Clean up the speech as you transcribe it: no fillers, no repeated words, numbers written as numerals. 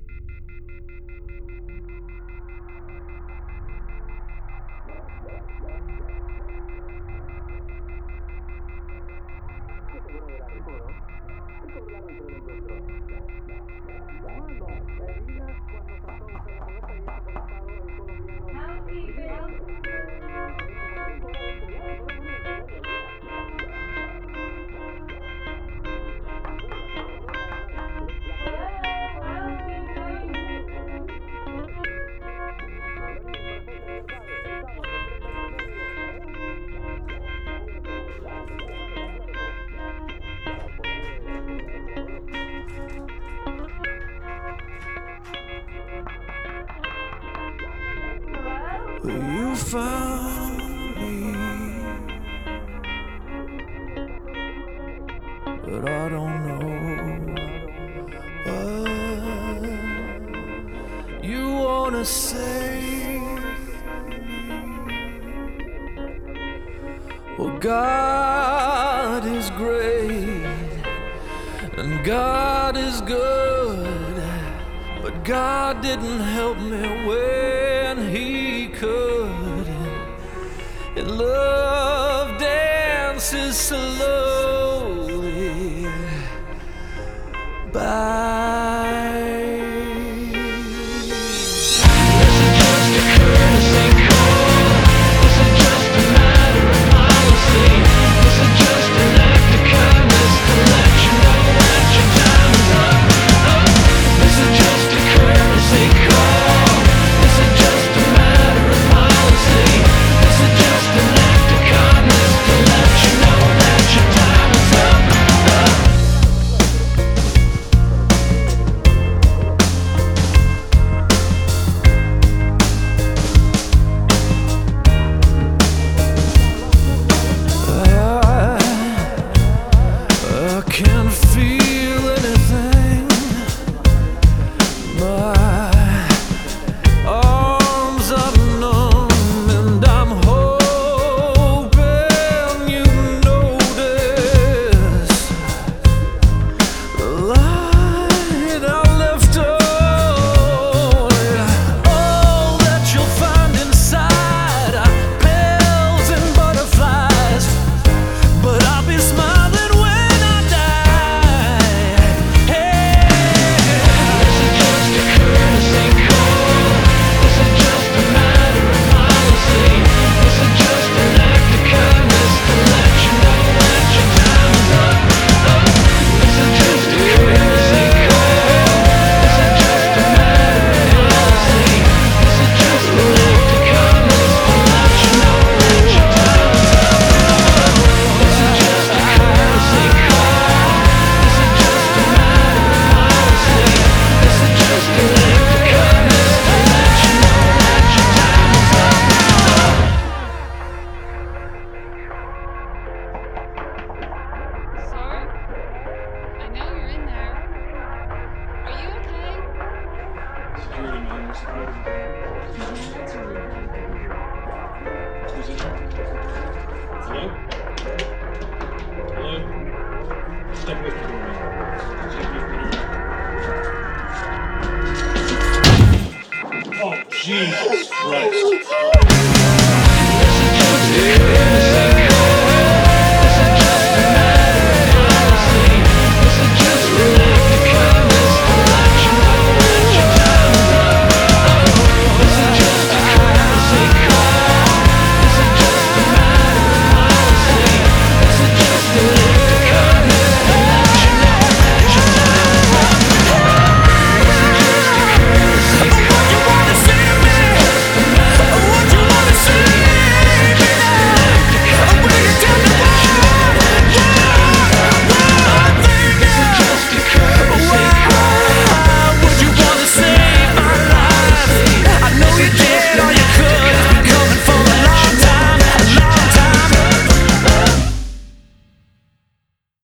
You found me, but I don't know what you wanna say. Well, God is great and God is good, but God didn't help me when He could. And love dances slowly by. Can't feel anything. My arms are numb and I'm hoping you notice the light I left on. All that you'll find inside are pills and butterflies, but I'll be smiling Hello? Hello? Step away from the door, man. Step away from the door. Oh, Jesus Christ.